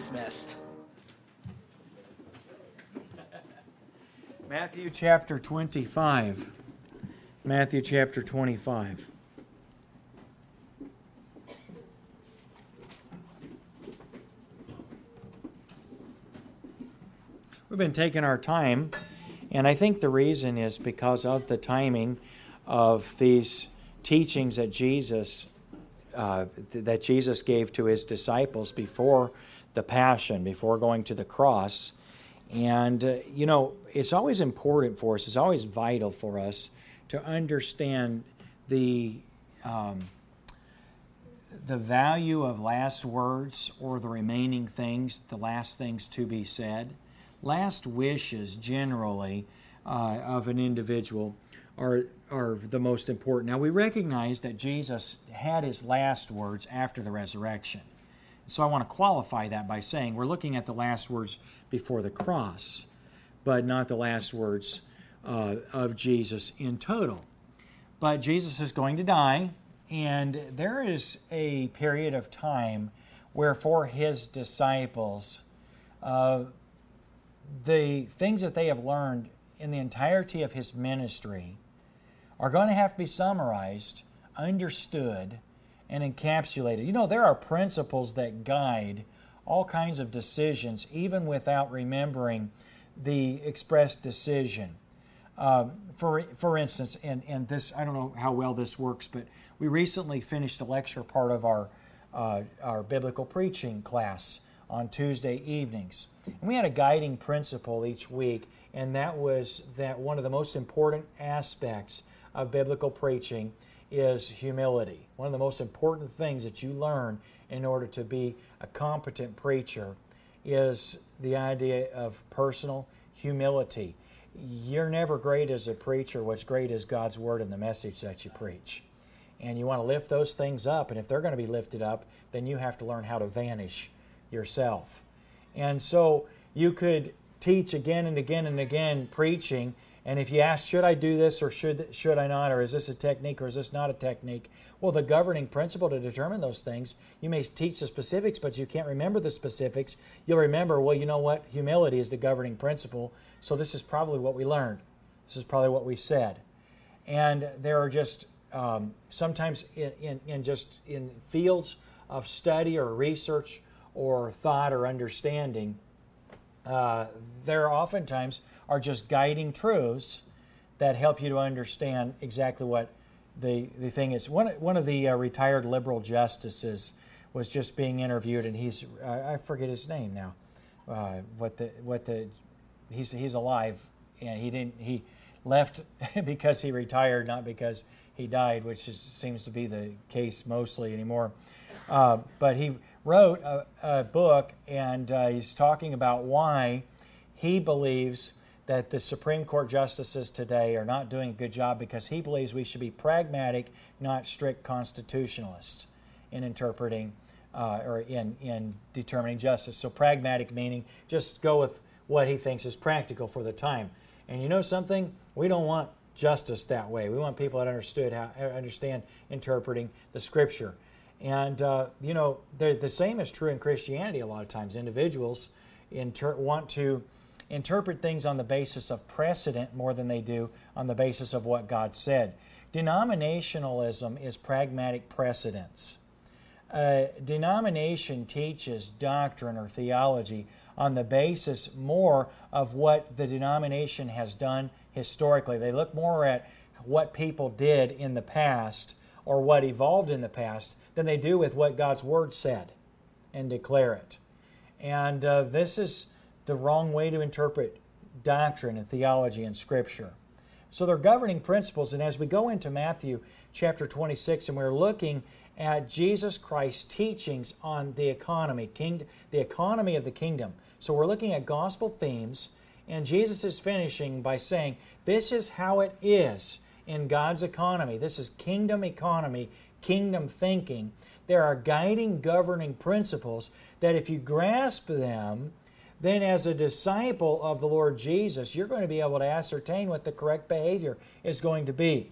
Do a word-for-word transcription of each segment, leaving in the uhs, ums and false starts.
dismissed. Matthew chapter twenty-five. Matthew chapter twenty-five. We've been taking our time, and I think the reason is because of the timing of these teachings that Jesus uh, that Jesus gave to his disciples before the Passion, before going to the cross. And, uh, you know, it's always important for us, it's always vital for us to understand the um, the value of last words or the remaining things, the last things to be said. Last wishes, generally, uh, of an individual are, are the most important. Now, we recognize that Jesus had his last words after the resurrection. So I want to qualify that by saying we're looking at the last words before the cross, but not the last words uh, of Jesus in total. But Jesus is going to die, and there is a period of time where for his disciples, uh, the things that they have learned in the entirety of his ministry are going to have to be summarized, understood, and encapsulated. You know, there are principles that guide all kinds of decisions, even without remembering the expressed decision. Um, for for instance, and, and this, I don't know how well this works, but we recently finished the lecture part of our uh, our biblical preaching class on Tuesday evenings. And we had a guiding principle each week, and that was that one of the most important aspects of biblical preaching is humility. One of the most important things that you learn in order to be a competent preacher is the idea of personal humility. You're never great as a preacher. What's great is God's Word and the message that you preach. And you want to lift those things up, and if they're going to be lifted up, then you have to learn how to vanish yourself. And so you could teach again and again and again preaching, and if you ask, should I do this or should should I not, or is this a technique or is this not a technique? Well, the governing principle to determine those things, you may teach the specifics, but you can't remember the specifics. You'll remember, well, you know what? Humility is the governing principle, so this is probably what we learned. This is probably what we said. And there are just um, sometimes in, in, in just in fields of study or research or thought or understanding, uh, there oftentimes are just guiding truths that help you to understand exactly what the, the thing is. One, one of the uh, retired liberal justices was just being interviewed, and he's, uh, I forget his name now, uh, what the, what the, he's, he's alive, and he didn't, he left because he retired, not because he died, which is, seems to be the case mostly anymore. Uh, but he wrote a, a book, and uh, he's talking about why he believes that the Supreme Court justices today are not doing a good job, because he believes we should be pragmatic, not strict constitutionalists in interpreting uh, or in, in determining justice. So pragmatic meaning just go with what he thinks is practical for the time. And you know something? We don't want justice that way. We want people that understood how understand interpreting the Scripture. And, uh, you know, the same is true in Christianity a lot of times. Individuals inter- want to interpret things on the basis of precedent more than they do on the basis of what God said. Denominationalism is pragmatic precedence. Uh, denomination teaches doctrine or theology on the basis more of what the denomination has done historically. They look more at what people did in the past or what evolved in the past than they do with what God's Word said and declare it. And uh, this is the wrong way to interpret doctrine and theology in Scripture. So they're governing principles, and as we go into Matthew chapter twenty-six, and we're looking at Jesus Christ's teachings on the economy, king, the economy of the kingdom. So we're looking at gospel themes, and Jesus is finishing by saying, this is how it is in God's economy. This is kingdom economy, kingdom thinking. There are guiding, governing principles that if you grasp them, then as a disciple of the Lord Jesus, you're going to be able to ascertain what the correct behavior is going to be.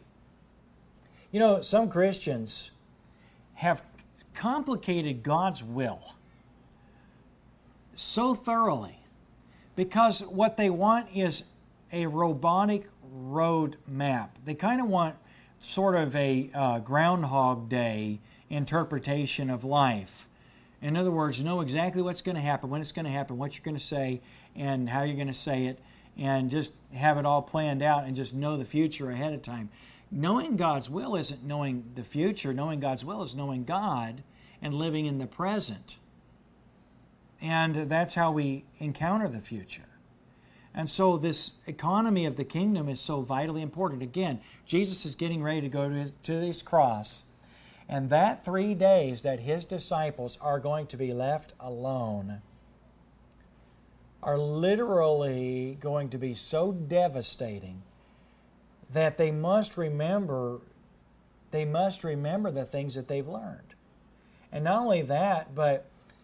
You know, some Christians have complicated God's will so thoroughly because what they want is a robotic road map. They kind of want sort of a uh, Groundhog Day interpretation of life. In other words, know exactly what's going to happen, when it's going to happen, what you're going to say, and how you're going to say it, and just have it all planned out and just know the future ahead of time. Knowing God's will isn't knowing the future. Knowing God's will is knowing God and living in the present. And that's how we encounter the future. And so this economy of the kingdom is so vitally important. Again, Jesus is getting ready to go to, his, to his cross. And that three days that his disciples are going to be left alone are literally going to be so devastating that they must remember, they must remember the things that they've learned. And not only that, but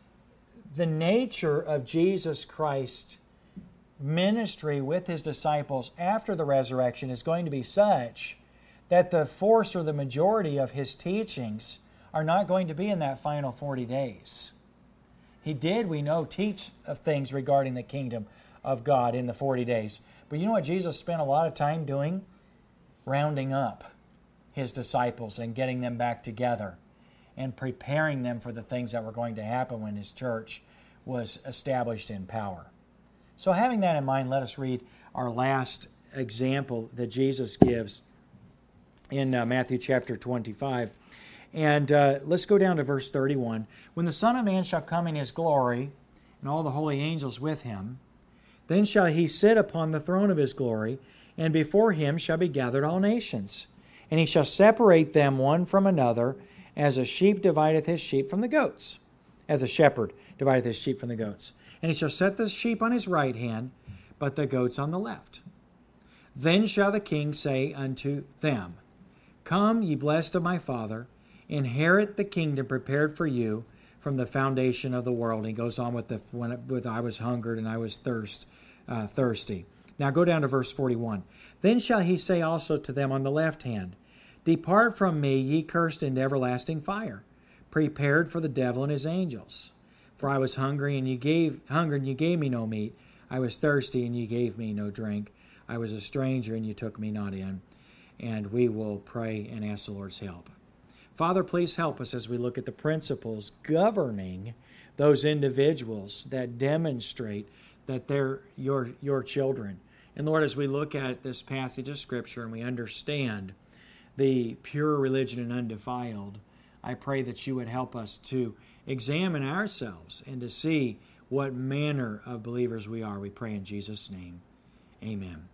the nature of Jesus Christ's ministry with his disciples after the resurrection is going to be such that the force or the majority of his teachings are not going to be in that final forty days. He did, we know, teach of things regarding the kingdom of God in the forty days. But you know what Jesus spent a lot of time doing? Rounding up his disciples and getting them back together and preparing them for the things that were going to happen when his church was established in power. So having that in mind, let us read our last example that Jesus gives in uh, Matthew chapter twenty-five. And uh, let's go down to verse thirty-one. When the Son of Man shall come in his glory, and all the holy angels with him, then shall he sit upon the throne of his glory, and before him shall be gathered all nations. And he shall separate them one from another, as a sheep divideth his sheep from the goats, as a shepherd divideth his sheep from the goats. And he shall set the sheep on his right hand, but the goats on the left. Then shall the king say unto them, Come, ye blessed of my Father, inherit the kingdom prepared for you from the foundation of the world. And he goes on with the when with I was hungered and I was thirst uh, thirsty. Now go down to verse forty-one. Then shall he say also to them on the left hand, Depart from me, ye cursed, into everlasting fire, prepared for the devil and his angels. For I was hungry, and ye gave hunger, and ye gave me no meat. I was thirsty, and ye gave me no drink. I was a stranger, and ye took me not in. And we will pray and ask the Lord's help. Father, please help us as we look at the principles governing those individuals that demonstrate that they're your, your children. And Lord, as we look at this passage of Scripture and we understand the pure religion and undefiled, I pray that you would help us to examine ourselves and to see what manner of believers we are. We pray in Jesus' name. Amen.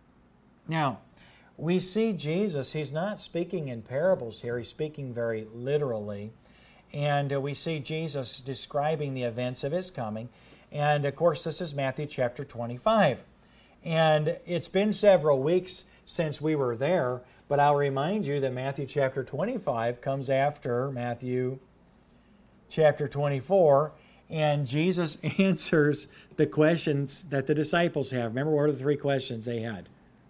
Now, we see Jesus, he's not speaking in parables here. He's speaking very literally. And uh, we see Jesus describing the events of his coming. And, of course, this is Matthew chapter twenty-five. And it's been several weeks since we were there, but I'll remind you that Matthew chapter twenty-five comes after Matthew chapter twenty-four, and Jesus answers the questions that the disciples have. Remember, what are the three questions they had?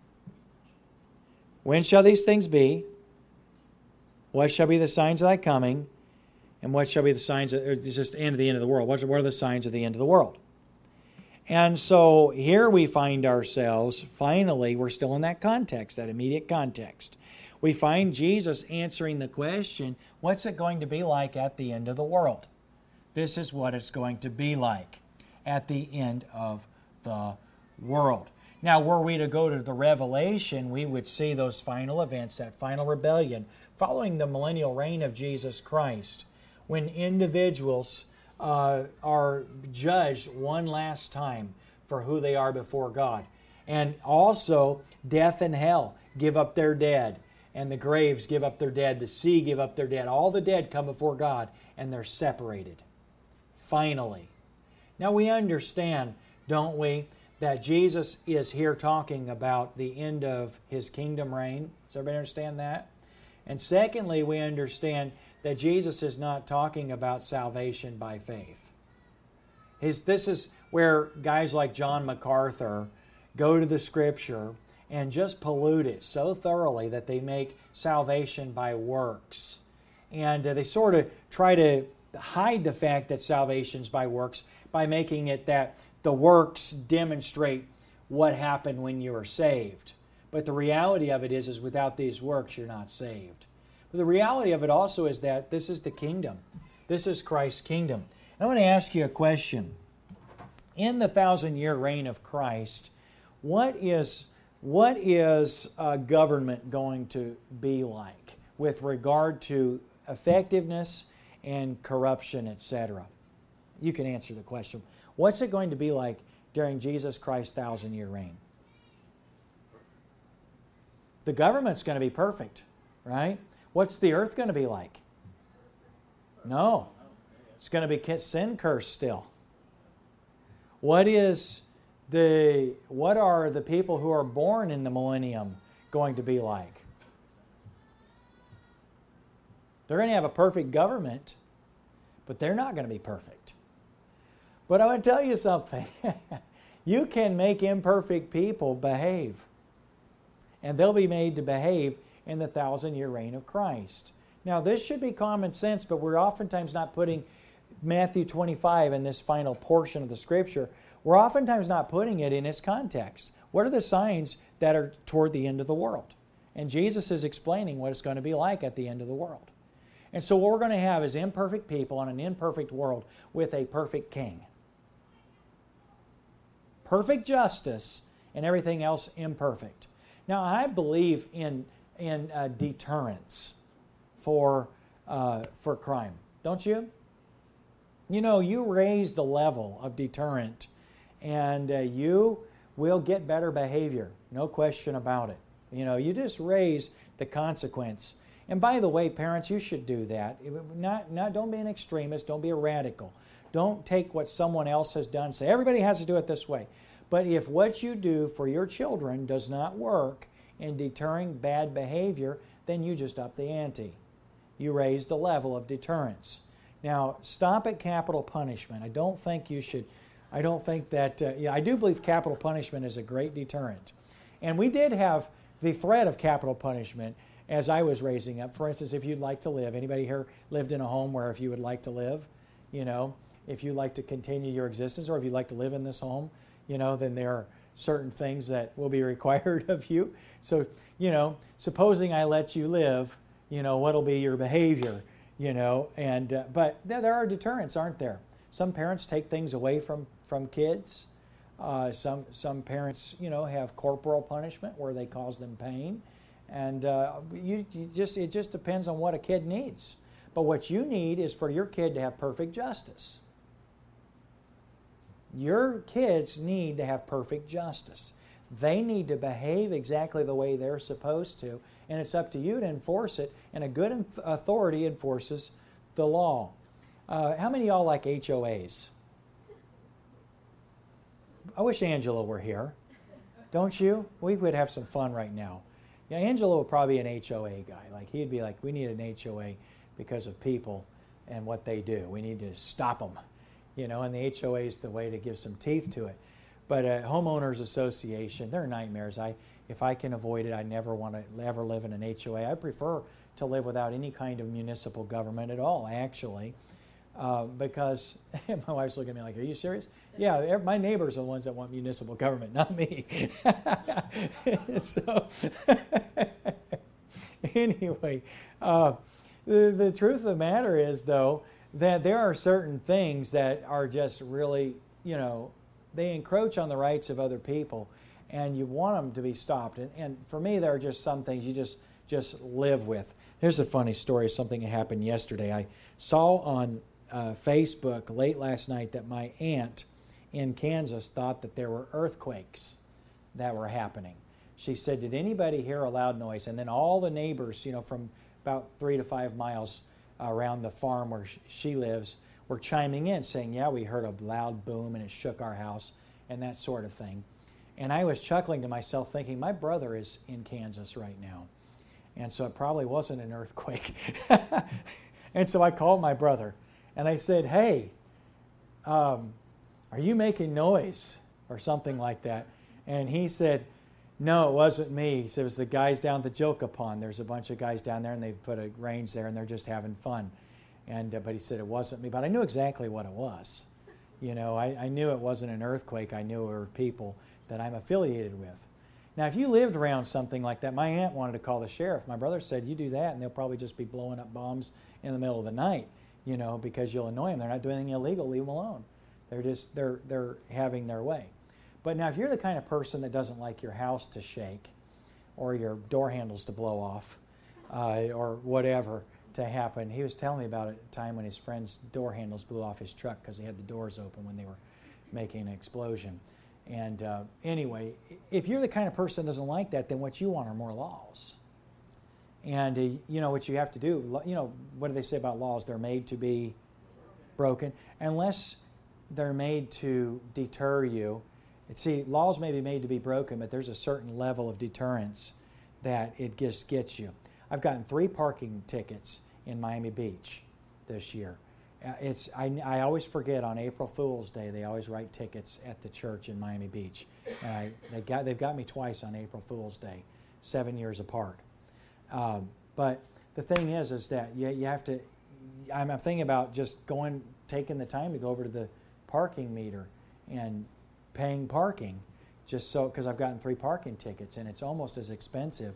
When shall these things be? What shall be the signs of thy coming? And what shall be the signs of, or it's just the end of the end of the world? What are the signs of the end of the world? And so here we find ourselves, finally, we're still in that context, that immediate context. We find Jesus answering the question, what's it going to be like at the end of the world? This is what it's going to be like at the end of the world. Now, were we to go to the Revelation, we would see those final events, that final rebellion, following the millennial reign of Jesus Christ, when individuals uh, are judged one last time for who they are before God. And also, death and hell give up their dead, and the graves give up their dead, the sea give up their dead. All the dead come before God, and they're separated. Finally. Now, we understand, don't we, that Jesus is here talking about the end of his kingdom reign. Does everybody understand that? And secondly, we understand that Jesus is not talking about salvation by faith. His, this is where guys like John MacArthur go to the Scripture and just pollute it so thoroughly that they make salvation by works. And uh, they sort of try to hide the fact that salvation's by works by making it that the works demonstrate what happened when you were saved. But the reality of it is, is without these works, you're not saved. But the reality of it also is that this is the kingdom. This is Christ's kingdom. And I want to ask you a question. In the thousand-year reign of Christ, what is, what is uh, government going to be like with regard to effectiveness and corruption, et cetera? You can answer the question. What's it going to be like during Jesus Christ's thousand-year reign? The government's going to be perfect, right? What's the earth going to be like? No. It's going to be sin cursed still. What is the what are the people who are born in the millennium going to be like? They're going to have a perfect government, but they're not going to be perfect. But I want to tell you something. You can make imperfect people behave. And they'll be made to behave in the thousand-year reign of Christ. Now, this should be common sense, but we're oftentimes not putting Matthew twenty-five in this final portion of the Scripture. We're oftentimes not putting it in its context. What are the signs that are toward the end of the world? And Jesus is explaining what it's going to be like at the end of the world. And so what we're going to have is imperfect people in an imperfect world with a perfect king. Perfect justice and everything else imperfect. Now, I believe in, in uh, deterrence for, uh, for crime. Don't you? You know, you raise the level of deterrent and uh, you will get better behavior. No question about it. You know, you just raise the consequence. And by the way, parents, you should do that. Not, not, don't be an extremist. Don't be a radical. Don't take what someone else has done and say, everybody has to do it this way. But if what you do for your children does not work in deterring bad behavior, then you just up the ante. You raise the level of deterrence. Now, stop at capital punishment. I don't think you should, I don't think that, uh, yeah, I do believe capital punishment is a great deterrent. And we did have the threat of capital punishment as I was raising up. For instance, if you'd like to live, anybody here lived in a home where if you would like to live, you know, if you'd like to continue your existence or if you'd like to live in this home, you know, then there are certain things that will be required of you. So, you know, supposing I let you live, you know, what'll be your behavior, you know, and, uh, but there are deterrents, aren't there? Some parents take things away from, from kids. Uh, some, some parents, you know, have corporal punishment where they cause them pain. And uh, you, you just, it just depends on what a kid needs. But what you need is for your kid to have perfect justice. Your kids need to have perfect justice. They need to behave exactly the way they're supposed to, and it's up to you to enforce it, and a good authority enforces the law. Uh, how many of y'all like H O As? I wish Angela were here. Don't you? We would have some fun right now. Yeah, Angela would probably be an H O A guy. Like he'd be like, we need an H O A because of people and what they do. We need to stop them. You know, and the H O A is the way to give some teeth to it. But a homeowners association, they're nightmares. I, if I can avoid it, I never want to ever live in an H O A. I prefer to live without any kind of municipal government at all, actually, uh, because my wife's looking at me like, "Are you serious?" Yeah, my neighbors are the ones that want municipal government, not me. So, anyway, uh, the the truth of the matter is, though, that there are certain things that are just really, you know, they encroach on the rights of other people, and you want them to be stopped. And, and for me, there are just some things you just just live with. Here's a funny story, something that happened yesterday. I saw on uh, Facebook late last night that my aunt in Kansas thought that there were earthquakes that were happening. She said, did anybody hear a loud noise? And then all the neighbors, you know, from about three to five miles around the farm where she lives were chiming in saying, yeah, we heard a loud boom and it shook our house and that sort of thing. And I was chuckling to myself thinking, my brother is in Kansas right now. And so it probably wasn't an earthquake. And so I called my brother and I said, hey, um, are you making noise or something like that? And he said, no, it wasn't me. He said, it was the guys down at the Joka Pond. There's a bunch of guys down there and they've put a range there and they're just having fun. And uh, but he said it wasn't me, but I knew exactly what it was. You know, I, I knew it wasn't an earthquake. I knew it were people that I'm affiliated with. Now, if you lived around something like that, my aunt wanted to call the sheriff. My brother said, you do that, and they'll probably just be blowing up bombs in the middle of the night, you know, because you'll annoy them. They're not doing anything illegal. Leave them alone. They're just, they're, they're having their way. But now, if you're the kind of person that doesn't like your house to shake or your door handles to blow off uh, or whatever to happen, he was telling me about a time when his friend's door handles blew off his truck because he had the doors open when they were making an explosion. And uh, anyway, if you're the kind of person that doesn't like that, then what you want are more laws. And, uh, you know, what you have to do, you know, what do they say about laws? They're made to be broken. Unless they're made to deter you. See, laws may be made to be broken, but there's a certain level of deterrence that it just gets you. I've gotten three parking tickets in Miami Beach this year. Uh, it's I, I always forget on April Fool's Day, they always write tickets at the church in Miami Beach. And I, they got, they've got me twice on April Fool's Day, seven years apart. Um, but the thing is, is that you, you have to, I'm, I'm thinking about just going, taking the time to go over to the parking meter and paying parking, just so, because I've gotten three parking tickets, and it's almost as expensive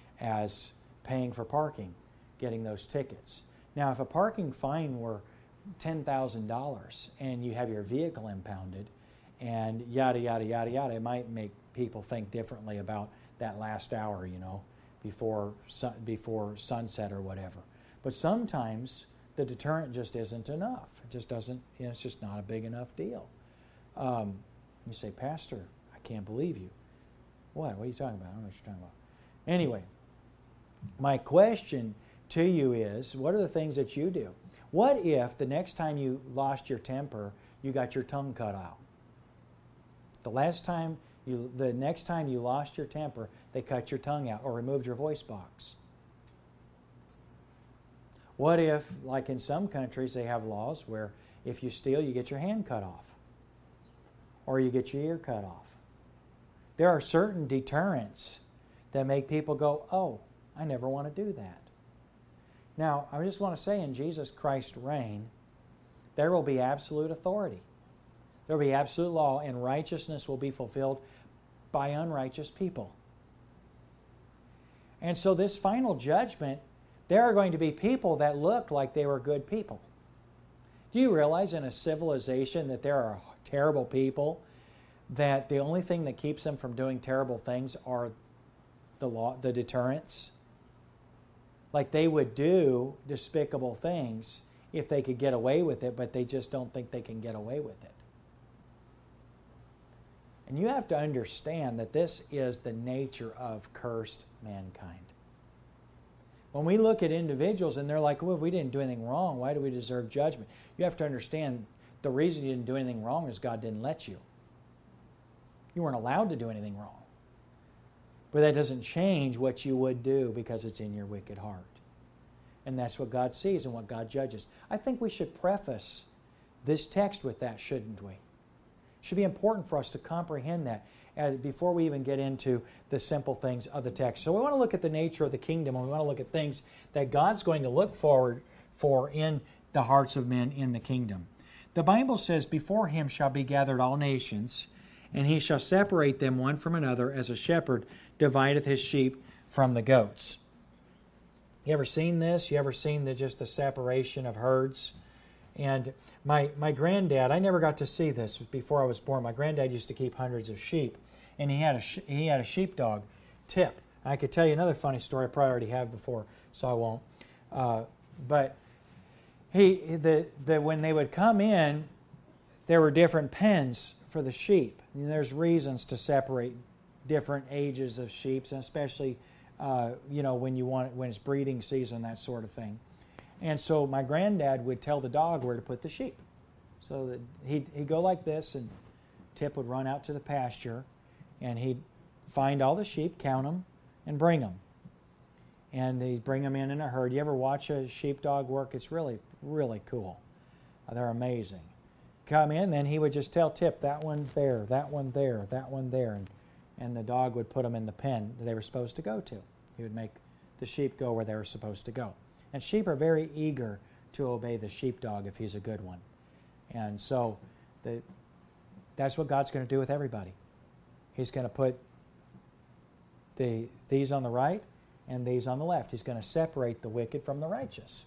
as paying for parking, getting those tickets. Now, if a parking fine were ten thousand dollars and you have your vehicle impounded and yada, yada, yada, yada, it might make people think differently about that last hour, you know, before sun, before sunset or whatever. But sometimes the deterrent just isn't enough. It just doesn't, you know, it's just not a big enough deal. Um, you say, Pastor, I can't believe you. What? What are you talking about? I don't know what you're talking about. Anyway, my question to you is, what are the things that you do? What if the next time you lost your temper, you got your tongue cut out? The last time you, the next time you lost your temper, they cut your tongue out or removed your voice box. What if, like in some countries, they have laws where if you steal, you get your hand cut off or you get your ear cut off? There are certain deterrents that make people go, oh, I never want to do that. Now, I just want to say, in Jesus Christ's reign, there will be absolute authority. There will be absolute law, and righteousness will be fulfilled by unrighteous people. And so this final judgment, there are going to be people that looked like they were good people. Do you realize in a civilization that there are terrible people, that the only thing that keeps them from doing terrible things are the law, the deterrents? Like they would do despicable things if they could get away with it, but they just don't think they can get away with it. And you have to understand that this is the nature of cursed mankind. When we look at individuals and they're like, well, we didn't do anything wrong, why do we deserve judgment? You have to understand the reason you didn't do anything wrong is God didn't let you. You weren't allowed to do anything wrong. But that doesn't change what you would do because it's in your wicked heart. And that's what God sees and what God judges. I think we should preface this text with that, shouldn't we? It should be important for us to comprehend that as, before we even get into the simple things of the text. So we want to look at the nature of the kingdom, and we want to look at things that God's going to look forward for in the hearts of men in the kingdom. The Bible says, before him shall be gathered all nations, and he shall separate them one from another, as a shepherd divideth his sheep from the goats. You ever seen this? You ever seen the, just the separation of herds? And my my granddad, I never got to see this before I was born. My granddad used to keep hundreds of sheep, and he had a he had a sheepdog, Tip. I could tell you another funny story I probably already have before, so I won't. Uh, but he the the when they would come in, there were different pens for the sheep. And there's reasons to separate different ages of sheep, and especially uh, you know when you want when it's breeding season, that sort of thing. And so my granddad would tell the dog where to put the sheep. So that he'd, he'd go like this, and Tip would run out to the pasture, and he'd find all the sheep, count them, and bring them. And he'd bring them in in a herd. You ever watch a sheepdog work? It's really, really cool. They're amazing. Come in, then he would just tell Tip, that one there, that one there, that one there. And, and the dog would put them in the pen that they were supposed to go to. He would make the sheep go where they were supposed to go. And sheep are very eager to obey the sheepdog if he's a good one. And so the, that's what God's going to do with everybody. He's going to put the these on the right and these on the left. He's going to separate the wicked from the righteous.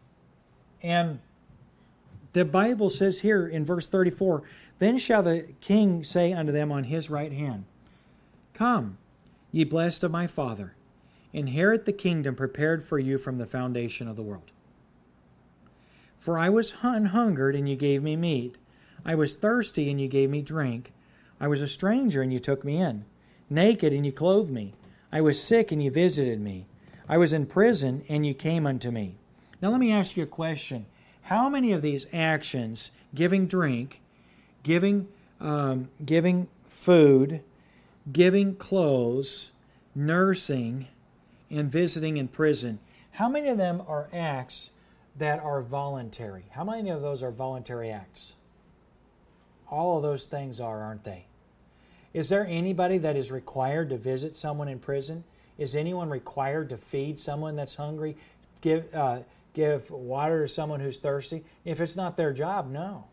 And the Bible says here in verse thirty-four, "Then shall the king say unto them on his right hand, Come, ye blessed of my Father, inherit the kingdom prepared for you from the foundation of the world. For I was an hungered, and you gave me meat. I was thirsty, and you gave me drink. I was a stranger, and you took me in. Naked, and you clothed me. I was sick, and you visited me. I was in prison, and you came unto me." Now let me ask you a question. How many of these actions, giving drink, giving, um, giving food, giving clothes, nursing, and visiting in prison, how many of them are acts that are voluntary? How many of those are voluntary acts? All of those things are, aren't they? Is there anybody that is required to visit someone in prison? Is anyone required to feed someone that's hungry? Give, uh, give water to someone who's thirsty? If it's not their job, no.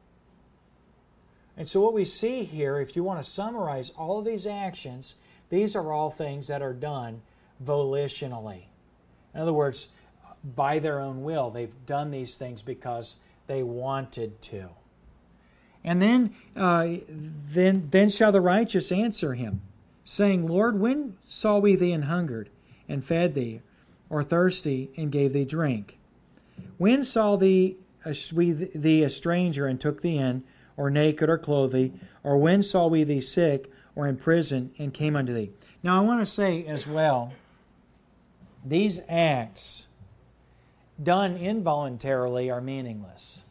And so what we see here, if you want to summarize all of these actions, these are all things that are done volitionally. In other words, by their own will. They've done these things because they wanted to. And then, uh, then, then shall the righteous answer him, saying, Lord, when saw we thee an hungered, and fed thee, or thirsty, and gave thee drink? When saw thee a, we thee a stranger, and took thee in, or naked, or clothed thee? Or when saw we thee sick, or in prison, and came unto thee? Now I want to say as well, these acts done involuntarily are meaningless.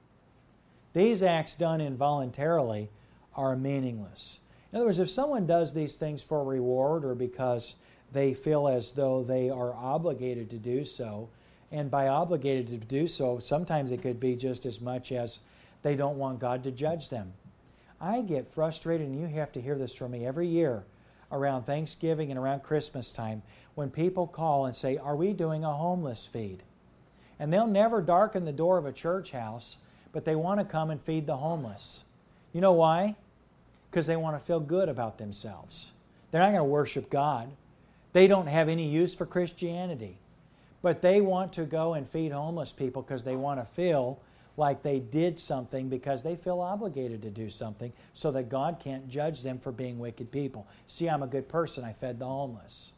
These acts done involuntarily are meaningless. In other words, if someone does these things for reward or because they feel as though they are obligated to do so, and by obligated to do so, sometimes it could be just as much as they don't want God to judge them. I get frustrated, and you have to hear this from me every year around Thanksgiving and around Christmas time when people call and say, are we doing a homeless feed? And they'll never darken the door of a church house, but they want to come and feed the homeless. You know why? Because they want to feel good about themselves. They're not going to worship God. They don't have any use for Christianity. But they want to go and feed homeless people because they want to feel like they did something, because they feel obligated to do something so that God can't judge them for being wicked people. See, I'm a good person. I fed the homeless.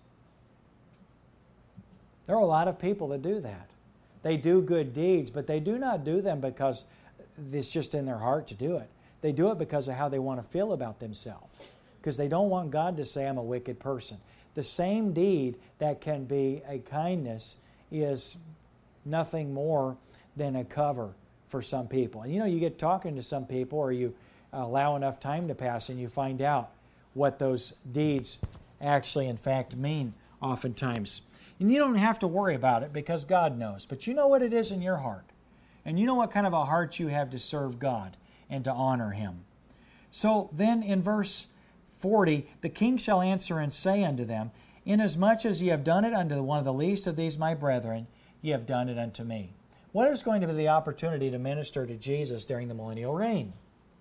There are a lot of people that do that. They do good deeds, but they do not do them because it's just in their heart to do it. They do it because of how they want to feel about themselves, because they don't want God to say, I'm a wicked person. The same deed that can be a kindness is nothing more than a cover for some people. And you know, you get talking to some people, or you allow enough time to pass, and you find out what those deeds actually in fact mean oftentimes. And you don't have to worry about it because God knows. But you know what it is in your heart. And you know what kind of a heart you have to serve God and to honor Him. So then in verse forty, the king shall answer and say unto them, Inasmuch as ye have done it unto one of the least of these my brethren, ye have done it unto me. What is going to be the opportunity to minister to Jesus during the millennial reign?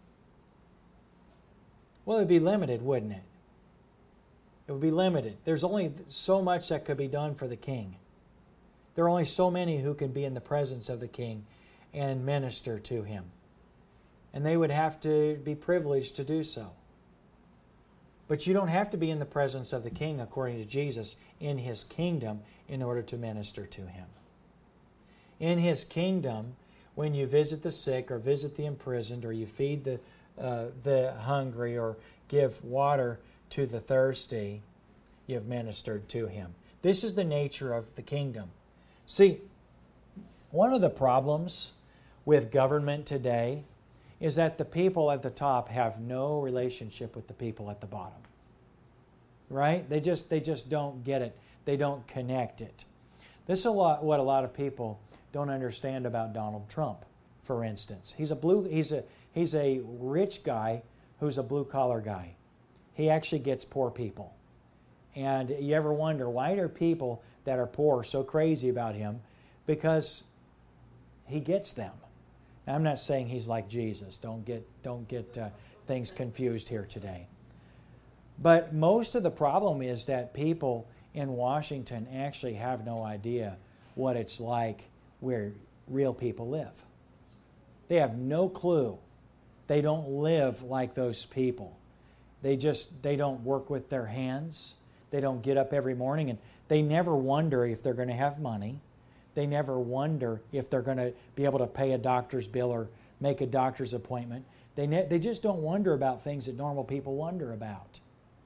Well, it would be limited, wouldn't it? It would be limited. There's only so much that could be done for the king. There are only so many who can be in the presence of the king and minister to him. And they would have to be privileged to do so. But you don't have to be in the presence of the king, according to Jesus, in his kingdom in order to minister to him. In his kingdom, when you visit the sick or visit the imprisoned, or you feed the, uh, the hungry or give water to the thirsty, you have ministered to him. This is the nature of the kingdom. See, one of the problems with government today is that the people at the top have no relationship with the people at the bottom. Right? They just they just don't get it. They don't connect it. This is a lot what a lot of people don't understand about Donald Trump, for instance. He's a blue he's a he's a rich guy who's a blue collar guy. He actually gets poor people. And you ever wonder, why are people that are poor so crazy about him? Because he gets them. Now, I'm not saying he's like Jesus. Don't get, don't get uh, things confused here today. But most of the problem is that people in Washington actually have no idea what it's like where real people live. They have no clue. They don't live like those people. They just, they don't work with their hands. They don't get up every morning, and they never wonder if they're going to have money. They never wonder if they're going to be able to pay a doctor's bill or make a doctor's appointment. They, ne- they just don't wonder about things that normal people wonder about.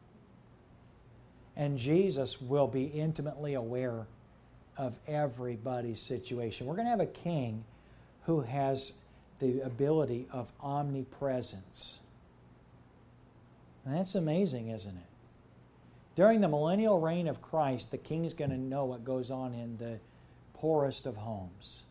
And Jesus will be intimately aware of everybody's situation. We're going to have a king who has the ability of omnipresence. And that's amazing, isn't it? During the millennial reign of Christ, the king is going to know what goes on in the poorest of homes.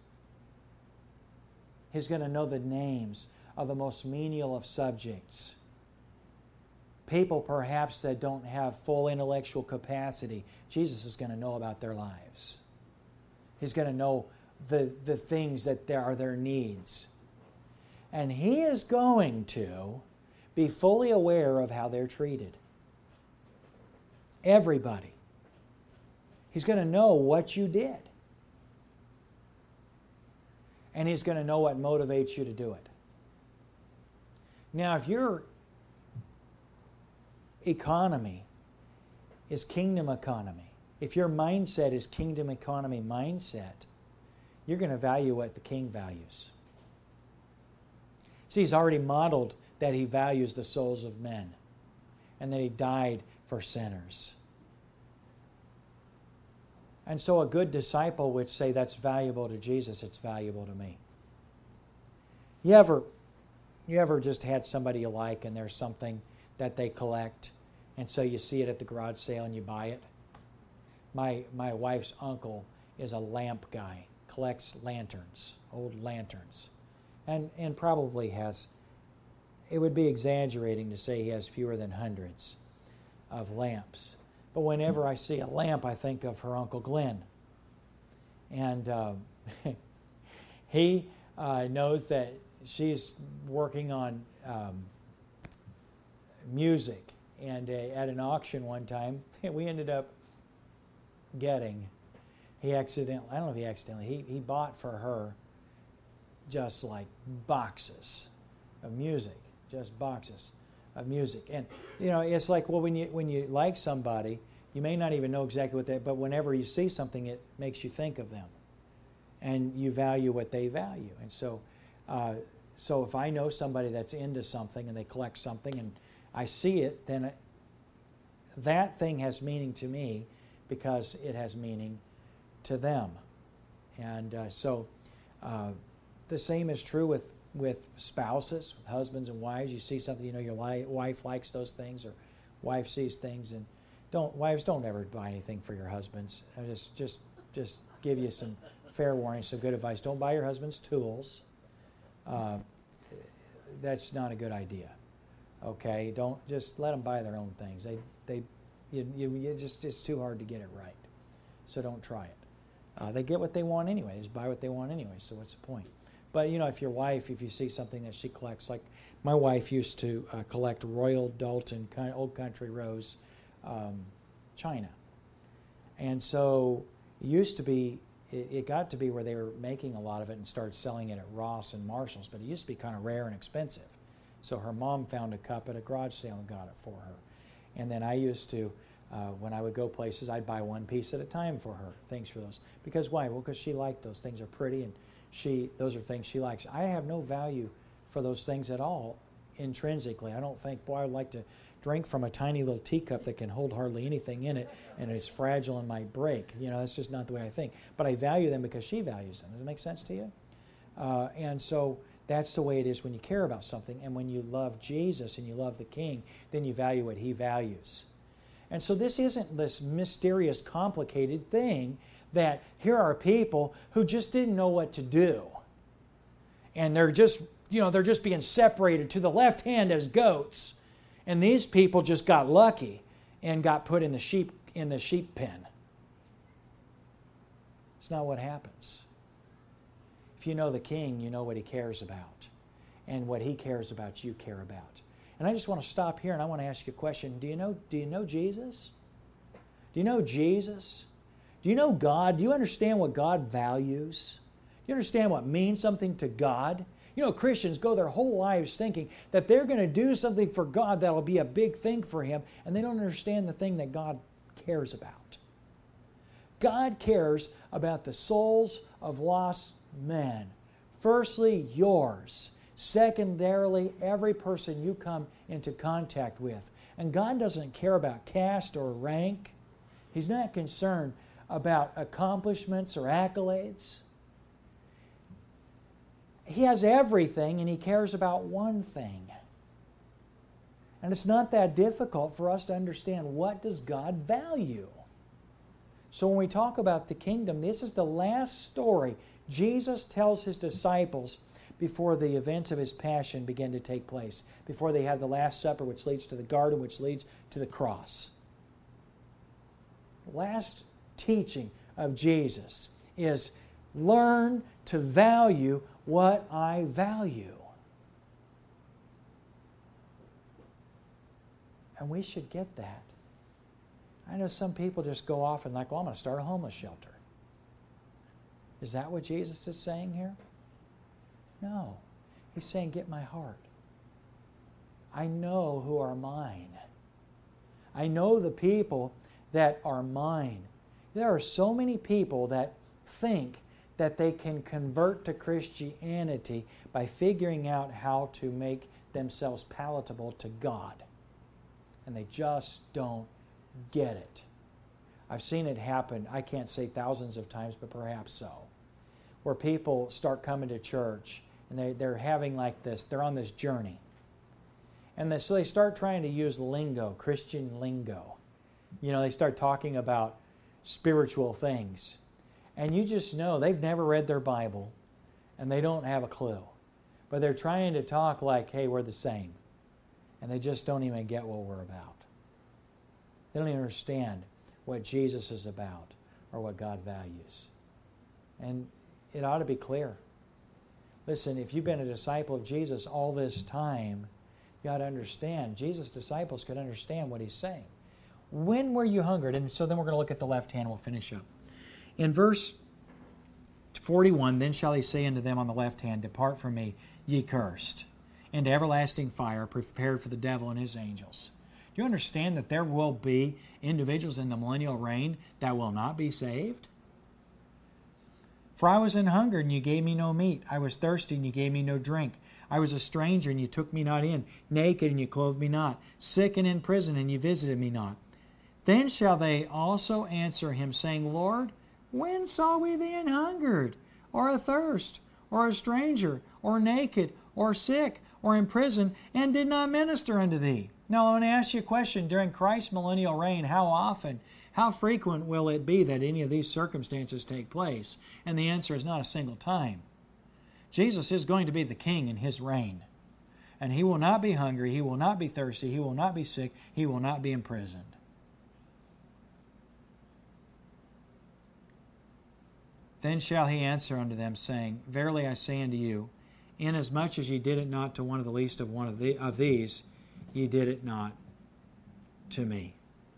He's going to know the names of the most menial of subjects. People perhaps that don't have full intellectual capacity, Jesus is going to know about their lives. He's going to know the, the things that there are their needs. And He is going to be fully aware of how they're treated. Everybody. He's going to know what you did. And He's going to know what motivates you to do it. Now, if your economy is kingdom economy, if your mindset is kingdom economy mindset, you're going to value what the king values. See, He's already modeled that He values the souls of men and that He died for sinners. And so a good disciple would say, that's valuable to Jesus, it's valuable to me. You ever, you ever just had somebody you like and there's something that they collect, and so you see it at the garage sale and you buy it? My, my wife's uncle is a lamp guy, collects lanterns, old lanterns, and, and probably has, it would be exaggerating to say he has fewer than hundreds of lamps. But whenever I see a lamp, I think of her Uncle Glenn. And uh, he uh, knows that she's working on um, music. And uh, at an auction one time, we ended up getting, he accidentally, I don't know if he accidentally, he, he bought for her just like boxes of music, just boxes of music. And, you know, it's like, well, when you when you like somebody, you may not even know exactly what they, but whenever you see something, it makes you think of them. And you value what they value. And so, uh, so if I know somebody that's into something and they collect something and I see it, then it, that thing has meaning to me because it has meaning to them. And uh, so uh, the same is true with with spouses, with husbands and wives. You see something, you know, your li- wife likes those things, or wife sees things, and don't wives don't ever buy anything for your husbands. I just just just give you some fair warning, some good advice. Don't buy your husband's tools. Uh, that's not a good idea. Okay, don't just let them buy their own things. They they you, you, you just it's too hard to get it right. So don't try it. Uh, they get what they want anyway. They just buy what they want anyway. So what's the point? But, you know, if your wife, if you see something that she collects, like my wife used to uh, collect Royal Dalton, kind of Old Country Rose um, china. And so it used to be, it, it got to be where they were making a lot of it and started selling it at Ross and Marshall's, but it used to be kind of rare and expensive. So her mom found a cup at a garage sale and got it for her. And then I used to, uh, when I would go places, I'd buy one piece at a time for her, things for those. Because why? Well, because she liked those. Things are pretty, and She, those are things she likes. I have no value for those things at all intrinsically. I don't think, boy, I'd like to drink from a tiny little teacup that can hold hardly anything in it and it's fragile and might break. You know, that's just not the way I think. But I value them because she values them. Does it make sense to you? Uh, and so that's the way it is when you care about something. And when you love Jesus and you love the King, then you value what He values. And so this isn't this mysterious, complicated thing that here are people who just didn't know what to do. And they're just, you know, they're just being separated to the left hand as goats. And these people just got lucky and got put in the sheep in the sheep pen. It's not what happens. If you know the King, you know what He cares about. And what He cares about, you care about. And I just want to stop here and I want to ask you a question. Do you know, do you know Jesus? Do you know Jesus? Do you know God? Do you understand what God values? Do you understand what means something to God? You know, Christians go their whole lives thinking that they're going to do something for God that will be a big thing for Him, and they don't understand the thing that God cares about. God cares about the souls of lost men. Firstly, yours. Secondarily, every person you come into contact with. And God doesn't care about caste or rank. He's not concerned about accomplishments or accolades. He has everything, and He cares about one thing. And it's not that difficult for us to understand, what does God value? So when we talk about the kingdom, this is the last story Jesus tells His disciples before the events of His passion begin to take place, before they have the Last Supper, which leads to the garden, which leads to the cross. The last teaching of Jesus is, learn to value what I value. And we should get that. I know some people just go off and like, well, I'm going to start a homeless shelter. Is that what Jesus is saying here? No. He's saying, get my heart. I know who are mine. I know the people that are mine. There are so many people that think that they can convert to Christianity by figuring out how to make themselves palatable to God. And they just don't get it. I've seen it happen, I can't say thousands of times, but perhaps so, where people start coming to church and they, they're having like this, they're on this journey. And they, so they start trying to use lingo, Christian lingo. You know, they start talking about spiritual things. And you just know they've never read their Bible and they don't have a clue. But they're trying to talk like, hey, we're the same. And they just don't even get what we're about. They don't even understand what Jesus is about or what God values. And it ought to be clear. Listen, if you've been a disciple of Jesus all this time, you ought to understand. Jesus' disciples could understand what He's saying. When were you hungered? And so then we're going to look at the left hand. We'll finish up. In verse forty-one, then shall He say unto them on the left hand, depart from me, ye cursed, into everlasting fire, prepared for the devil and his angels. Do you understand that there will be individuals in the millennial reign that will not be saved? For I was an hunger, and you gave me no meat. I was thirsty, and you gave me no drink. I was a stranger, and you took me not in. Naked, and you clothed me not. Sick and in prison, and you visited me not. Then shall they also answer Him, saying, Lord, when saw we thee an hungered, or athirst, or a stranger, or naked, or sick, or in prison, and did not minister unto thee? Now, I want to ask you a question. During Christ's millennial reign, how often, how frequent will it be that any of these circumstances take place? And the answer is not a single time. Jesus is going to be the king in His reign. And He will not be hungry, He will not be thirsty, He will not be sick, He will not be imprisoned. Then shall He answer unto them, saying, Verily I say unto you, inasmuch as ye did it not to one of the least of one of, the, of these, ye did it not to me.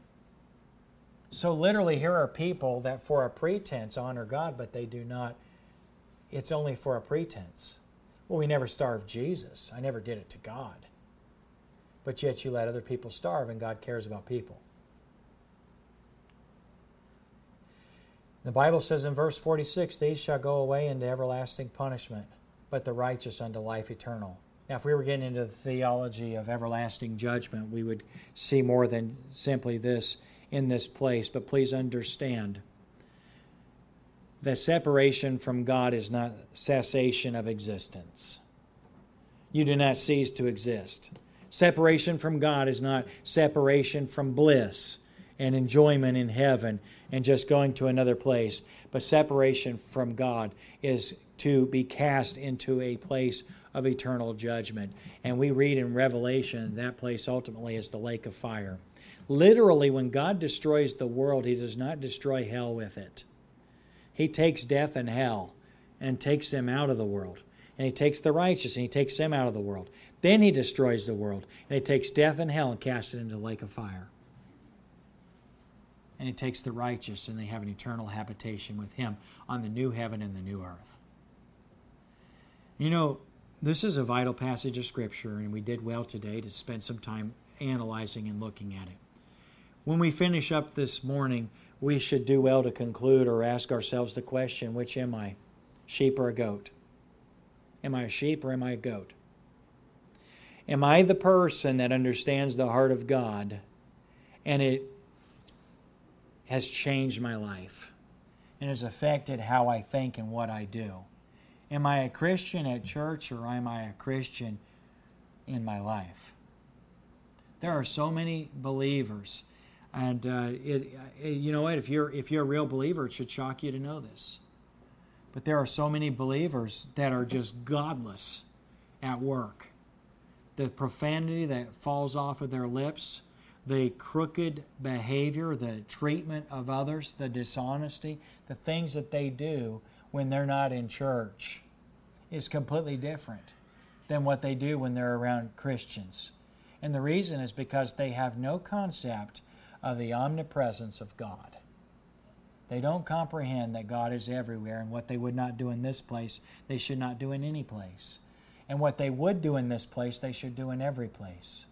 So literally here are people that for a pretense honor God, but they do not. It's only for a pretense. Well, we never starved Jesus. I never did it to God. But yet you let other people starve, and God cares about people. The Bible says in verse forty-six, these shall go away into everlasting punishment, but the righteous unto life eternal. Now, if we were getting into the theology of everlasting judgment, we would see more than simply this in this place. But please understand that separation from God is not cessation of existence. You do not cease to exist. Separation from God is not separation from bliss and enjoyment in heaven and just going to another place. But separation from God is to be cast into a place of eternal judgment. And we read in Revelation that place ultimately is the lake of fire. Literally, when God destroys the world, He does not destroy hell with it. He takes death and hell and takes them out of the world. And he takes the righteous and he takes them out of the world. Then he destroys the world. And he takes death and hell and casts it into the lake of fire. And he takes the righteous and they have an eternal habitation with him on the new heaven and the new earth. You know, this is a vital passage of Scripture, and we did well today to spend some time analyzing and looking at it. When we finish up this morning, we should do well to conclude or ask ourselves the question, which am I, sheep or a goat? Am I a sheep or am I a goat? Am I the person that understands the heart of God and it has changed my life and has affected how I think and what I do? Am I a Christian at church or am I a Christian in my life? There are so many believers, and uh, it, it, you know what? If you're if you're a real believer, it should shock you to know this. But there are so many believers that are just godless at work. The profanity that falls off of their lips, the crooked behavior, the treatment of others, the dishonesty, the things that they do when they're not in church is completely different than what they do when they're around Christians. And the reason is because they have no concept of the omnipresence of God. They don't comprehend that God is everywhere, and what they would not do in this place, they should not do in any place. And what they would do in this place, they should do in every place.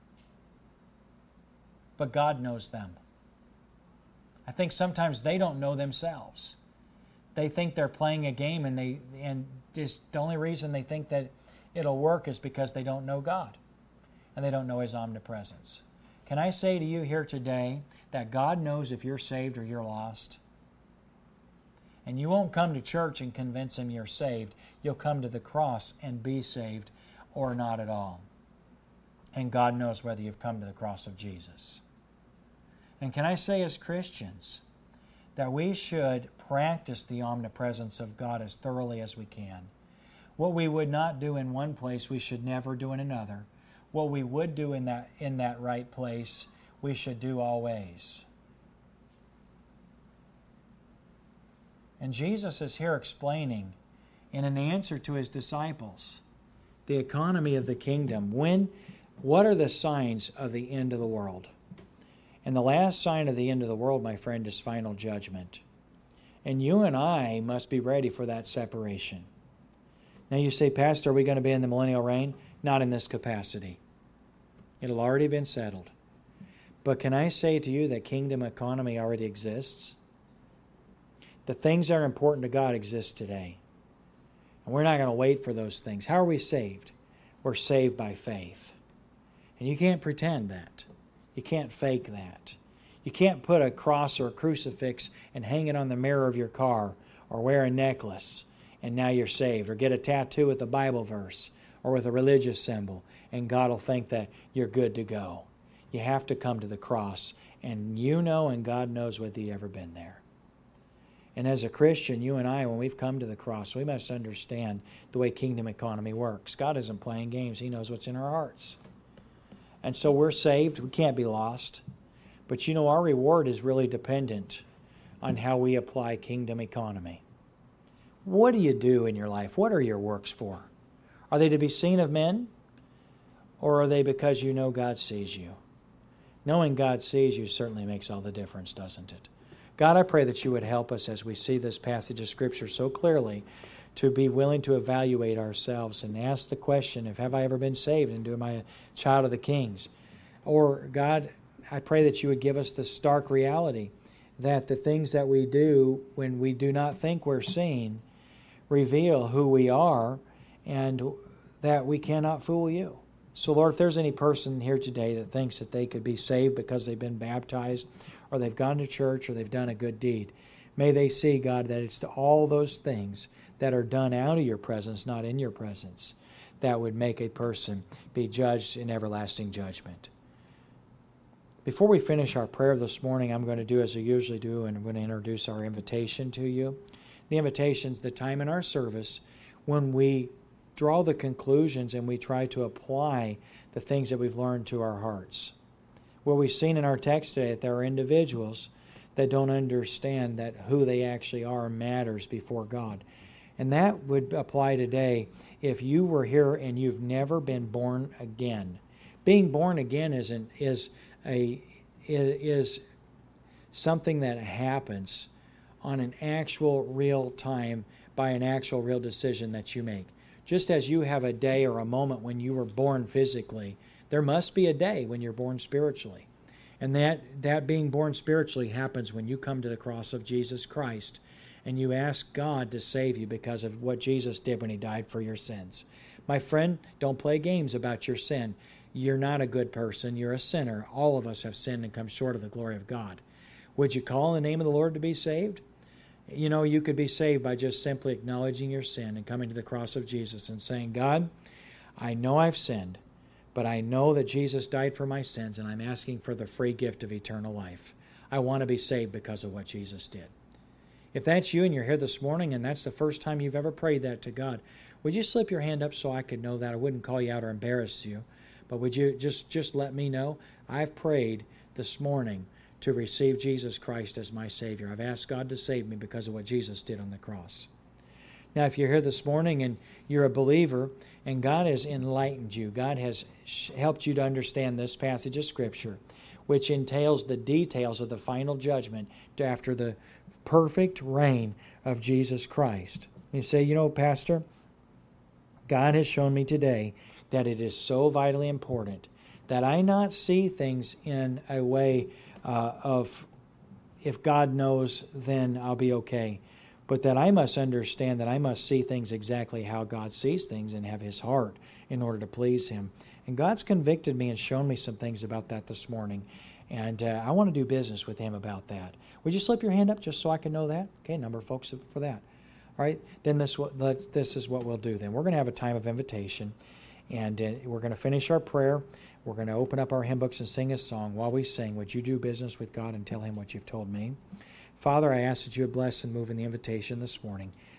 But God knows them. I think sometimes they don't know themselves. They think they're playing a game, and they and just the only reason they think that it'll work is because they don't know God and they don't know His omnipresence. Can I say to you here today that God knows if you're saved or you're lost? And you won't come to church and convince Him you're saved. You'll come to the cross and be saved or not at all. And God knows whether you've come to the cross of Jesus. And can I say as Christians that we should practice the omnipresence of God as thoroughly as we can. What we would not do in one place, we should never do in another. What we would do in that, in that right place, we should do always. And Jesus is here explaining in an answer to His disciples the economy of the kingdom. When, what are the signs of the end of the world? And the last sign of the end of the world, my friend, is final judgment. And you and I must be ready for that separation. Now you say, Pastor, are we going to be in the millennial reign? Not in this capacity. It'll already been settled. But can I say to you that kingdom economy already exists? The things that are important to God exist today. And we're not going to wait for those things. How are we saved? We're saved by faith. And you can't pretend that. You can't fake that. You can't put a cross or a crucifix and hang it on the mirror of your car or wear a necklace and now you're saved, or get a tattoo with a Bible verse or with a religious symbol and God will think that you're good to go. You have to come to the cross, and you know and God knows whether you've ever been there. And as a Christian, you and I, when we've come to the cross, we must understand the way kingdom economy works. God isn't playing games. He knows what's in our hearts. And so we're saved. We can't be lost. But you know, our reward is really dependent on how we apply kingdom economy. What do you do in your life? What are your works for? Are they to be seen of men? Or are they because you know God sees you? Knowing God sees you certainly makes all the difference, doesn't it? God, I pray that you would help us as we see this passage of Scripture so clearly to be willing to evaluate ourselves and ask the question of, have I ever been saved, and am I a child of the kings? Or, God, I pray that you would give us the stark reality that the things that we do when we do not think we're seen reveal who we are, and that we cannot fool you. So, Lord, if there's any person here today that thinks that they could be saved because they've been baptized or they've gone to church or they've done a good deed, may they see, God, that it's all those things that are done out of your presence, not in your presence, that would make a person be judged in everlasting judgment. Before we finish our prayer this morning, I'm going to do as I usually do, and I'm going to introduce our invitation to you. The invitation is the time in our service when we draw the conclusions and we try to apply the things that we've learned to our hearts. Well, we've seen in our text today that there are individuals that don't understand that who they actually are matters before God. And that would apply today if you were here and you've never been born again. Being born again is an, is a is something that happens on an actual real time by an actual real decision that you make. Just as you have a day or a moment when you were born physically, there must be a day when you're born spiritually. And that, that being born spiritually happens when you come to the cross of Jesus Christ and you ask God to save you because of what Jesus did when He died for your sins. My friend, don't play games about your sin. You're not a good person. You're a sinner. All of us have sinned and come short of the glory of God. Would you call on the name of the Lord to be saved? You know, you could be saved by just simply acknowledging your sin and coming to the cross of Jesus and saying, God, I know I've sinned, but I know that Jesus died for my sins, and I'm asking for the free gift of eternal life. I want to be saved because of what Jesus did. If that's you and you're here this morning and that's the first time you've ever prayed that to God, would you slip your hand up so I could know that? I wouldn't call you out or embarrass you, but would you just, just let me know? I've prayed this morning to receive Jesus Christ as my Savior. I've asked God to save me because of what Jesus did on the cross. Now, if you're here this morning and you're a believer and God has enlightened you, God has helped you to understand this passage of Scripture, which entails the details of the final judgment after the perfect reign of Jesus Christ. You say, you know, Pastor, God has shown me today that it is so vitally important that I not see things in a way uh, of, if God knows, then I'll be okay. But that I must understand that I must see things exactly how God sees things and have His heart in order to please Him. And God's convicted me and shown me some things about that this morning. And uh, I want to do business with Him about that. Would you slip your hand up just so I can know that? Okay, a number of folks for that. All right, then this, this is what we'll do then. We're going to have a time of invitation. And uh, we're going to finish our prayer. We're going to open up our hymn books and sing a song. While we sing, would you do business with God and tell Him what you've told me? Father, I ask that you would bless and move in the invitation this morning.